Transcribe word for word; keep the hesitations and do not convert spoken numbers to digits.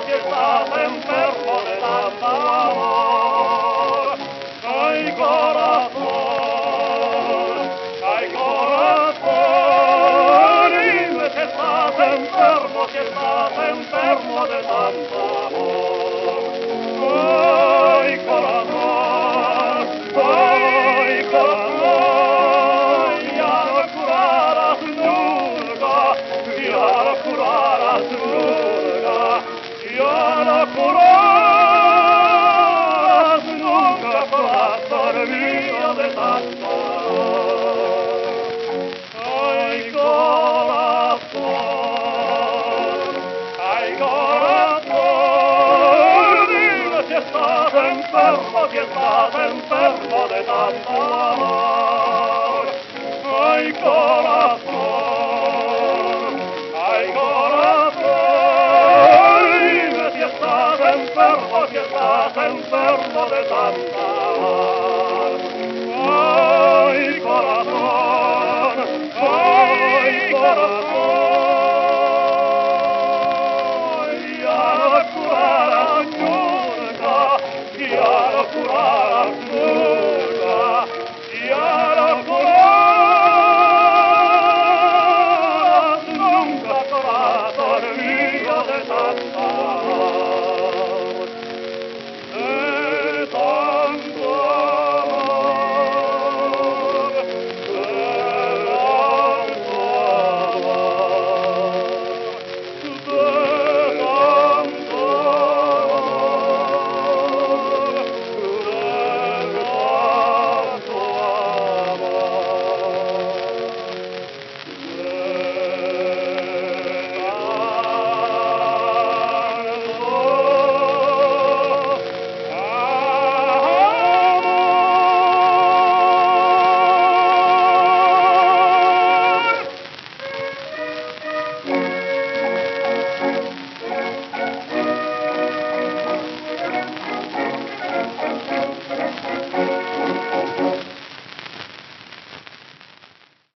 si estás enfermo de tanto amor. Ay, corazón, ay, corazón, dime si estás enfermo, si estás enfermo de tanto amor. Ay, corazón, ay, corazón, ya no curarás nunca, ya no curarás nunca, ya no curarás nunca, corazón mío de tanto amor. Ay, corazón, ay, corazón, dime si estás enfermo, si estás enfermo de tanto amor. Ay, corazón, ay, corazón, dime si estás enfermo, si estás enfermo de tanto amor.